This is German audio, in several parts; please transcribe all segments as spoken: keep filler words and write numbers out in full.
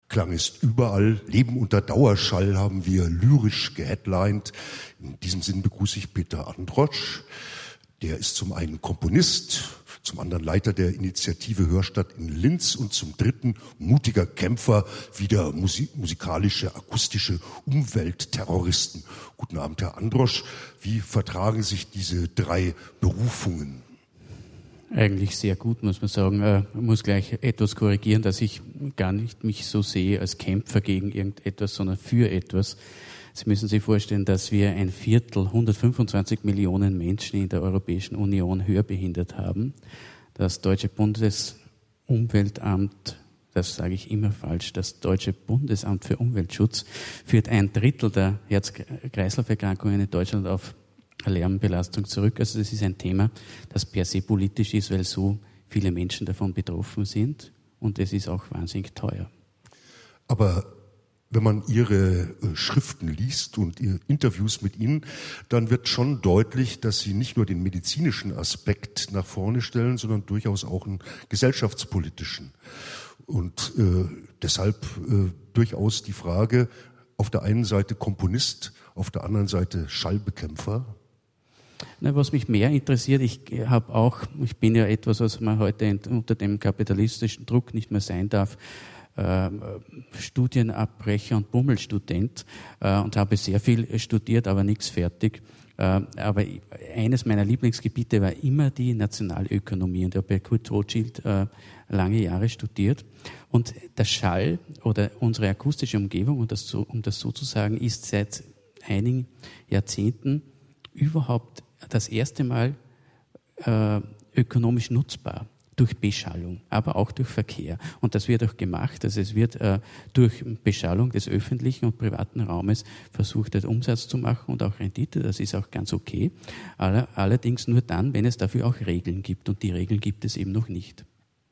Klang ist überall, Leben unter Dauerschall haben wir lyrisch geheadlined. In diesem Sinn begrüße ich Peter Androsch. Der ist zum einen Komponist, zum anderen Leiter der Initiative Hörstadt in Linz und zum dritten mutiger Kämpfer wider Musik, musikalische, akustische Umweltterroristen. Guten Abend, Herr Androsch. Wie vertragen sich diese drei Berufungen? Eigentlich sehr gut, muss man sagen. Man muss gleich etwas korrigieren, dass ich gar nicht mich so sehe als Kämpfer gegen irgendetwas, sondern für etwas. Sie müssen sich vorstellen, dass wir ein Viertel, hundertfünfundzwanzig Millionen Menschen in der Europäischen Union hörbehindert haben. Das Deutsche Bundesumweltamt, das sage ich immer falsch, das Deutsche Bundesamt für Umweltschutz führt ein Drittel der Herz-Kreislauf-Erkrankungen in Deutschland auf Lärmbelastung zurück. Also das ist ein Thema, das per se politisch ist, weil so viele Menschen davon betroffen sind und es ist auch wahnsinnig teuer. Aber wenn man Ihre Schriften liest und Ihre Interviews mit Ihnen, dann wird schon deutlich, dass Sie nicht nur den medizinischen Aspekt nach vorne stellen, sondern durchaus auch einen gesellschaftspolitischen. Und äh, deshalb äh, durchaus die Frage, auf der einen Seite Komponist, auf der anderen Seite Schallbekämpfer. Na, was mich mehr interessiert, ich habe auch, ich bin ja etwas, was man heute unter dem kapitalistischen Druck nicht mehr sein darf, äh, Studienabbrecher und Bummelstudent äh, und habe sehr viel studiert, aber nichts fertig. Äh, aber eines meiner Lieblingsgebiete war immer die Nationalökonomie und ich habe bei Kurt Rothschild äh, lange Jahre studiert. Und der Schall oder unsere akustische Umgebung, um das so, um das so zu sagen, ist seit einigen Jahrzehnten überhaupt das erste Mal äh, ökonomisch nutzbar durch Beschallung, aber auch durch Verkehr. Und das wird auch gemacht. Also es wird äh, durch Beschallung des öffentlichen und privaten Raumes versucht, einen Umsatz zu machen und auch Rendite. Das ist auch ganz okay. Aller, allerdings nur dann, wenn es dafür auch Regeln gibt. Und die Regeln gibt es eben noch nicht.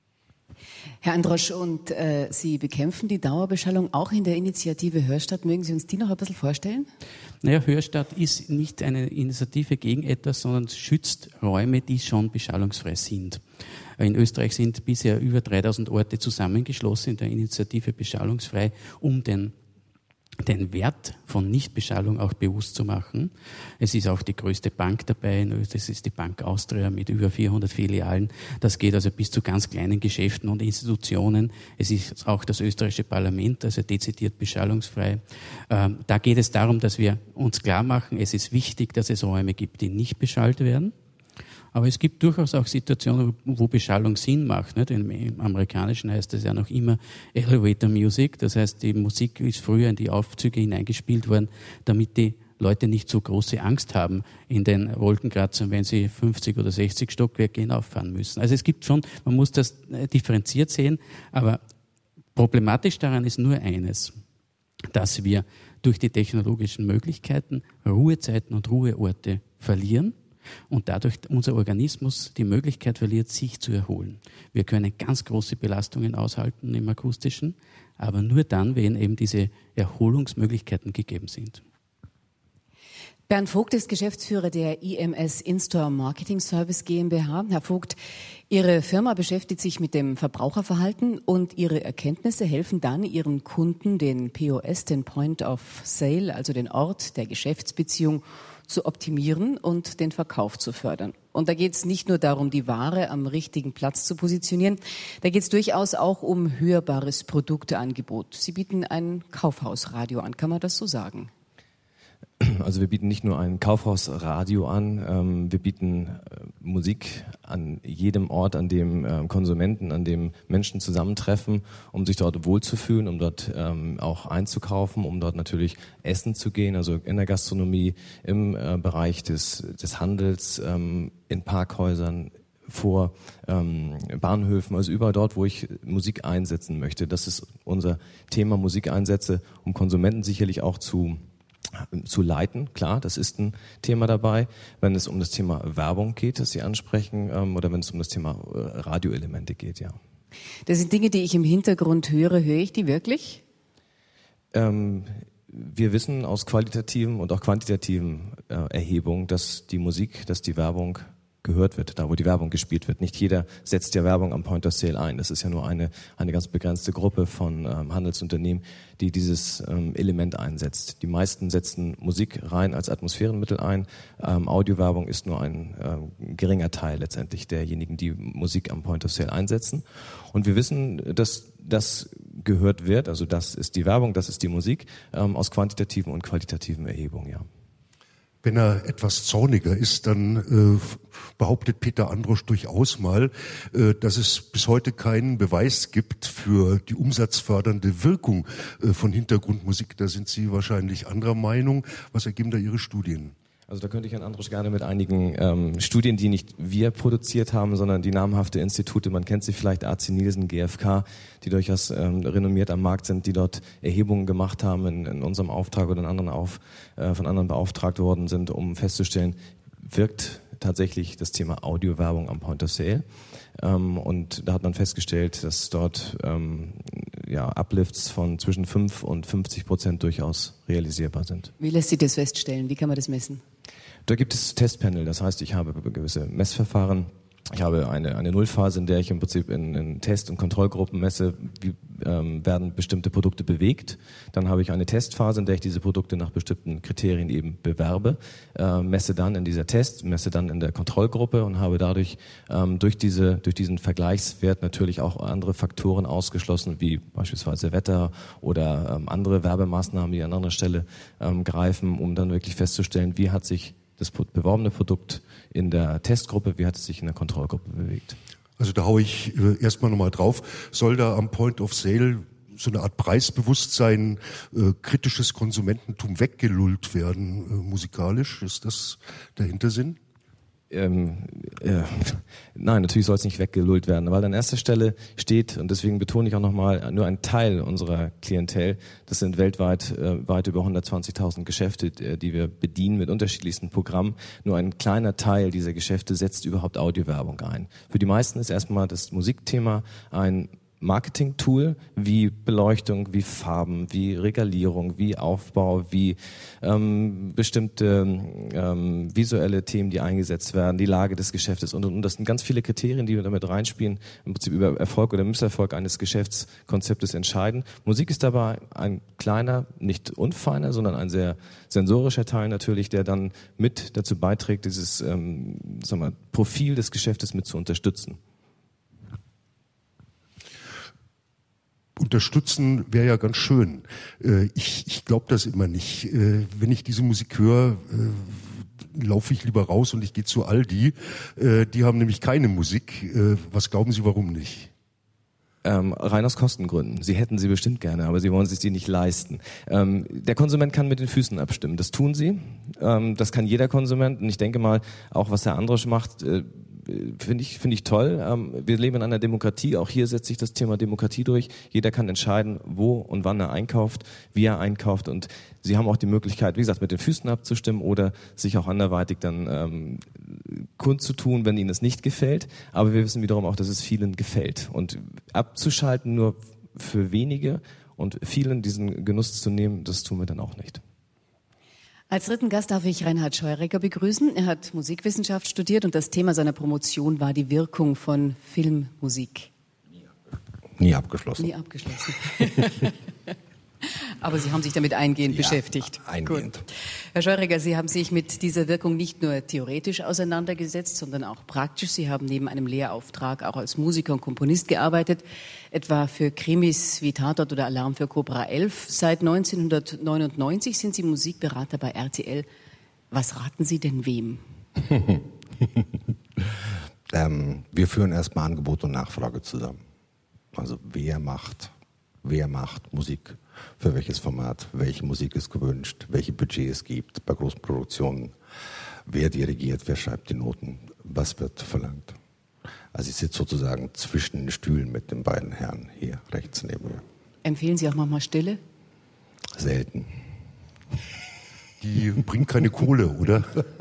Herr Androsch, und äh, Sie bekämpfen die Dauerbeschallung auch in der Initiative Hörstadt. Mögen Sie uns die noch ein bisschen vorstellen? Naja, Hörstadt ist nicht eine Initiative gegen etwas, sondern schützt Räume, die schon beschallungsfrei sind. In Österreich sind bisher über dreitausend Orte zusammengeschlossen in der Initiative Beschallungsfrei, um den den Wert von Nichtbeschallung auch bewusst zu machen. Es ist auch die größte Bank dabei, das ist die Bank Austria mit über vierhundert Filialen. Das geht also bis zu ganz kleinen Geschäften und Institutionen. Es ist auch das österreichische Parlament, also dezidiert beschallungsfrei. Da geht es darum, dass wir uns klar machen, es ist wichtig, dass es Räume gibt, die nicht beschallt werden. Aber es gibt durchaus auch Situationen, wo Beschallung Sinn macht. Nicht? Im Amerikanischen heißt das ja noch immer Elevator Music. Das heißt, die Musik ist früher in die Aufzüge hineingespielt worden, damit die Leute nicht so große Angst haben in den Wolkenkratzern, wenn sie fünfzig oder sechzig Stockwerke hinauffahren müssen. Also es gibt schon, man muss das differenziert sehen, aber problematisch daran ist nur eines, dass wir durch die technologischen Möglichkeiten Ruhezeiten und Ruheorte verlieren. Und dadurch unser Organismus die Möglichkeit verliert, sich zu erholen. Wir können ganz große Belastungen aushalten im Akustischen, aber nur dann, wenn eben diese Erholungsmöglichkeiten gegeben sind. Bernd Vogt ist Geschäftsführer der I M S In-Store Marketing Service GmbH. Herr Vogt, Ihre Firma beschäftigt sich mit dem Verbraucherverhalten und Ihre Erkenntnisse helfen dann Ihren Kunden, den P O S, den Point of Sale, also den Ort der Geschäftsbeziehung, zu optimieren und den Verkauf zu fördern. Und da geht es nicht nur darum, die Ware am richtigen Platz zu positionieren, da geht es durchaus auch um hörbares Produkteangebot. Sie bieten ein Kaufhausradio an, kann man das so sagen? Also wir bieten nicht nur ein Kaufhausradio an, ähm, wir bieten äh, Musik an jedem Ort, an dem äh, Konsumenten, an dem Menschen zusammentreffen, um sich dort wohlzufühlen, um dort ähm, auch einzukaufen, um dort natürlich essen zu gehen, also in der Gastronomie, im äh, Bereich des, des Handels, ähm, in Parkhäusern, vor ähm, Bahnhöfen, also überall dort, wo ich Musik einsetzen möchte. Das ist unser Thema, Musikeinsätze, um Konsumenten sicherlich auch zu zu leiten, klar, das ist ein Thema dabei. Wenn es um das Thema Werbung geht, das Sie ansprechen, ähm, oder wenn es um das Thema äh, Radioelemente geht, ja. Das sind Dinge, die ich im Hintergrund höre. Höre ich die wirklich? Ähm, wir wissen aus qualitativen und auch quantitativen äh, Erhebungen, dass die Musik, dass die Werbung gehört wird, da wo die Werbung gespielt wird. Nicht jeder setzt ja Werbung am Point of Sale ein. Das ist ja nur eine, eine ganz begrenzte Gruppe von ähm, Handelsunternehmen, die dieses ähm, Element einsetzt. Die meisten setzen Musik rein als Atmosphärenmittel ein. Ähm, Audiowerbung ist nur ein ähm, geringer Teil letztendlich derjenigen, die Musik am Point of Sale einsetzen. Und wir wissen, dass das gehört wird, also das ist die Werbung, das ist die Musik, ähm, aus quantitativen und qualitativen Erhebungen, ja. Wenn er etwas zorniger ist, dann äh, behauptet Peter Androsch durchaus mal, äh, dass es bis heute keinen Beweis gibt für die umsatzfördernde Wirkung äh, von Hintergrundmusik. Da sind Sie wahrscheinlich anderer Meinung. Was ergeben da Ihre Studien? Also da könnte ich Herrn Androsch gerne mit einigen ähm, Studien, die nicht wir produziert haben, sondern die namhafte Institute, man kennt sie vielleicht, A C Nielsen, G F K, die durchaus ähm, renommiert am Markt sind, die dort Erhebungen gemacht haben in, in unserem Auftrag oder in anderen auf, äh, von anderen beauftragt worden sind, um festzustellen, wirkt tatsächlich das Thema Audiowerbung am Point of Sale. Ähm, und da hat man festgestellt, dass dort ähm, ja, Uplifts von zwischen fünf und fünfzig Prozent durchaus realisierbar sind. Wie lässt sich das feststellen? Wie kann man das messen? Da gibt es Testpanel, das heißt, ich habe gewisse Messverfahren. Ich habe eine, eine Nullphase, in der ich im Prinzip in, in Test- und Kontrollgruppen messe, wie ähm, werden bestimmte Produkte bewegt. Dann habe ich eine Testphase, in der ich diese Produkte nach bestimmten Kriterien eben bewerbe, äh, messe dann in dieser Test, messe dann in der Kontrollgruppe und habe dadurch ähm, durch diese durch diesen Vergleichswert natürlich auch andere Faktoren ausgeschlossen, wie beispielsweise Wetter oder ähm, andere Werbemaßnahmen, die an anderer Stelle ähm, greifen, um dann wirklich festzustellen, wie hat sich das beworbene Produkt in der Testgruppe, wie hat es sich in der Kontrollgruppe bewegt. Also da haue ich äh, erstmal nochmal drauf. Soll da am Point of Sale so eine Art Preisbewusstsein, äh, kritisches Konsumententum weggelullt werden, äh, musikalisch? Ist das der Hintersinn? Ähm, äh, nein, natürlich soll es nicht weggelullt werden, weil an erster Stelle steht, und deswegen betone ich auch nochmal, nur ein Teil unserer Klientel, das sind weltweit äh, weit über hundertzwanzigtausend Geschäfte, äh, die wir bedienen mit unterschiedlichsten Programmen. Nur ein kleiner Teil dieser Geschäfte setzt überhaupt Audiowerbung ein. Für die meisten ist erstmal das Musikthema ein Marketing-Tool, wie Beleuchtung, wie Farben, wie Regalierung, wie Aufbau, wie ähm, bestimmte ähm, visuelle Themen, die eingesetzt werden, die Lage des Geschäftes und, und, und. Das sind ganz viele Kriterien, die wir damit reinspielen, im Prinzip über Erfolg oder Misserfolg eines Geschäftskonzeptes entscheiden. Musik ist dabei ein kleiner, nicht unfeiner, sondern ein sehr sensorischer Teil natürlich, der dann mit dazu beiträgt, dieses ähm, sagen wir, Profil des Geschäftes mit zu unterstützen. Unterstützen wäre ja ganz schön. Ich, ich glaube das immer nicht. Wenn ich diese Musik höre, laufe ich lieber raus und ich gehe zu Aldi. Die haben nämlich keine Musik. Was glauben Sie, warum nicht? Ähm, rein aus Kostengründen. Sie hätten sie bestimmt gerne, aber sie wollen sich die nicht leisten. Ähm, der Konsument kann mit den Füßen abstimmen. Das tun sie. Ähm, das kann jeder Konsument. Und ich denke mal, auch was Herr Androsch macht, äh, finde ich, finde ich toll. Ähm, wir leben in einer Demokratie. Auch hier setzt sich das Thema Demokratie durch. Jeder kann entscheiden, wo und wann er einkauft, wie er einkauft. Und Sie haben auch die Möglichkeit, wie gesagt, mit den Füßen abzustimmen oder sich auch anderweitig dann ähm, kundzutun, wenn Ihnen es nicht gefällt. Aber wir wissen wiederum auch, dass es vielen gefällt. Und abzuschalten nur für wenige und vielen diesen Genuss zu nehmen, das tun wir dann auch nicht. Als dritten Gast darf ich Reinhard Scheurecker begrüßen. Er hat Musikwissenschaft studiert und das Thema seiner Promotion war die Wirkung von Filmmusik. Nie abgeschlossen. Nie abgeschlossen. Aber Sie haben sich damit eingehend ja, beschäftigt. Eingehend. Gut. Herr Scheurecker, Sie haben sich mit dieser Wirkung nicht nur theoretisch auseinandergesetzt, sondern auch praktisch. Sie haben neben einem Lehrauftrag auch als Musiker und Komponist gearbeitet, etwa für Krimis wie Tatort oder Alarm für Cobra elf. Seit neunzehnhundertneunundneunzig sind Sie Musikberater bei R T L. Was raten Sie denn wem? ähm, wir führen erstmal Angebot und Nachfrage zusammen. Also wer macht, wer macht Musik? Für welches Format, welche Musik ist gewünscht, welche Budget es gibt bei großen Produktionen, wer dirigiert, wer schreibt die Noten, was wird verlangt. Also ich sitze sozusagen zwischen den Stühlen mit den beiden Herren hier rechts neben mir. Empfehlen Sie auch manchmal Stille? Selten. Die bringt keine Kohle, oder?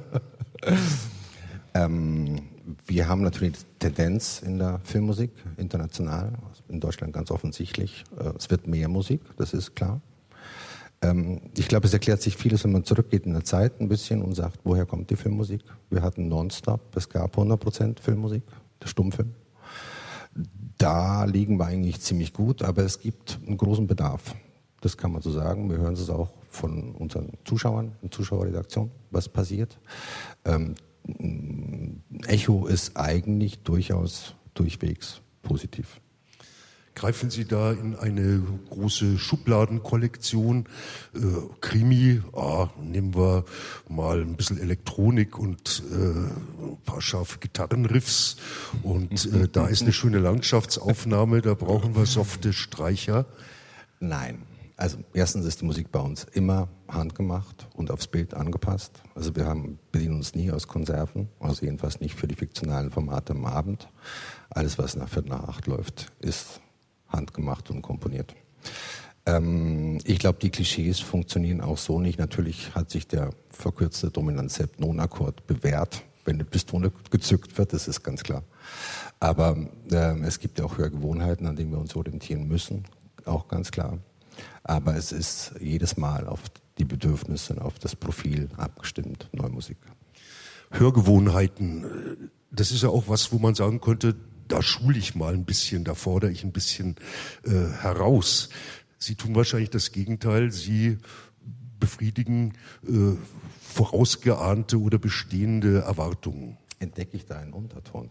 ähm, wir haben natürlich Tendenz in der Filmmusik, international, in Deutschland ganz offensichtlich. Es wird mehr Musik, das ist klar. Ähm, ich glaube, es erklärt sich vieles, wenn man zurückgeht in der Zeit ein bisschen und sagt, woher kommt die Filmmusik? Wir hatten Nonstop, es gab hundert Prozent Filmmusik, der Stummfilm. Da liegen wir eigentlich ziemlich gut, aber es gibt einen großen Bedarf. Das kann man so sagen. Wir hören es auch von unseren Zuschauern, in Zuschauerredaktion, was passiert. Ähm, Echo ist eigentlich durchaus durchwegs positiv. Greifen Sie da in eine große Schubladenkollektion? Äh, Krimi, ah, nehmen wir mal ein bisschen Elektronik und äh, ein paar scharfe Gitarrenriffs. Und äh, da ist eine schöne Landschaftsaufnahme, da brauchen wir softe Streicher. Nein. Also erstens ist die Musik bei uns immer handgemacht und aufs Bild angepasst. Also wir haben, bedienen uns nie aus Konserven, also jedenfalls nicht für die fiktionalen Formate am Abend. Alles, was nach Viertel nach acht läuft, ist handgemacht und komponiert. Ähm, ich glaube, die Klischees funktionieren auch so nicht. Natürlich hat sich der verkürzte Dominant-Sept-Non-Akkord bewährt, wenn eine Pistole gezückt wird, das ist ganz klar. Aber äh, es gibt ja auch Hörgewohnheiten, an denen wir uns orientieren müssen, auch ganz klar. Aber es ist jedes Mal auf die Bedürfnisse und auf das Profil abgestimmt, neue Musik. Hörgewohnheiten, das ist ja auch was, wo man sagen könnte, da schule ich mal ein bisschen, da fordere ich ein bisschen äh, heraus. Sie tun wahrscheinlich das Gegenteil, Sie befriedigen äh, vorausgeahnte oder bestehende Erwartungen. Entdecke ich da einen Unterton?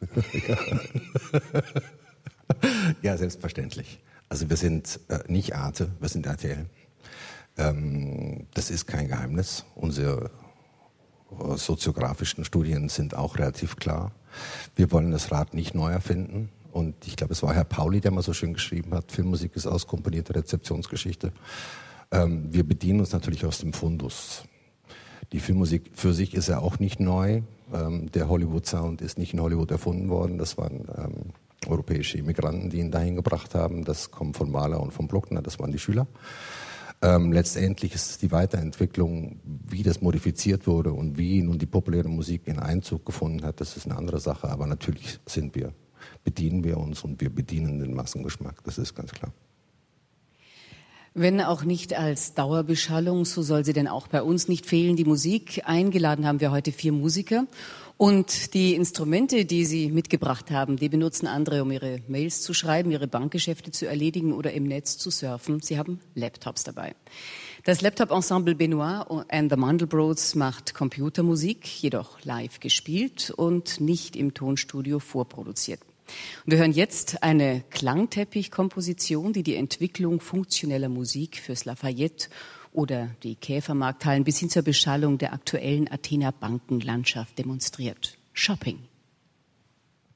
Ja, selbstverständlich. Also wir sind äh, nicht Arte, wir sind R T L. Ähm, das ist kein Geheimnis. Unsere äh, soziografischen Studien sind auch relativ klar. Wir wollen das Rad nicht neu erfinden. Und ich glaube, es war Herr Pauli, der mal so schön geschrieben hat, Filmmusik ist auskomponierte Rezeptionsgeschichte. Ähm, wir bedienen uns natürlich aus dem Fundus. Die Filmmusik für sich ist ja auch nicht neu. Ähm, der Hollywood-Sound ist nicht in Hollywood erfunden worden. Das waren ähm, europäische Immigranten, die ihn dahin gebracht haben. Das kommt von Mahler und von Bruckner, das waren die Schüler. Ähm, letztendlich ist es die Weiterentwicklung, wie das modifiziert wurde und wie nun die populäre Musik in Einzug gefunden hat, das ist eine andere Sache. Aber natürlich sind wir, bedienen wir uns und wir bedienen den Massengeschmack, das ist ganz klar. Wenn auch nicht als Dauerbeschallung, so soll sie denn auch bei uns nicht fehlen, die Musik. Eingeladen haben wir heute vier Musiker. Und die Instrumente, die Sie mitgebracht haben, die benutzen andere, um ihre Mails zu schreiben, ihre Bankgeschäfte zu erledigen oder im Netz zu surfen. Sie haben Laptops dabei. Das Laptop-Ensemble Benoit and the Mandelbrots macht Computermusik, jedoch live gespielt und nicht im Tonstudio vorproduziert. Und wir hören jetzt eine Klangteppich-Komposition, die die Entwicklung funktioneller Musik fürs Lafayette oder die Käfermarkthallen bis hin zur Beschallung der aktuellen Athener Bankenlandschaft demonstriert. Shopping.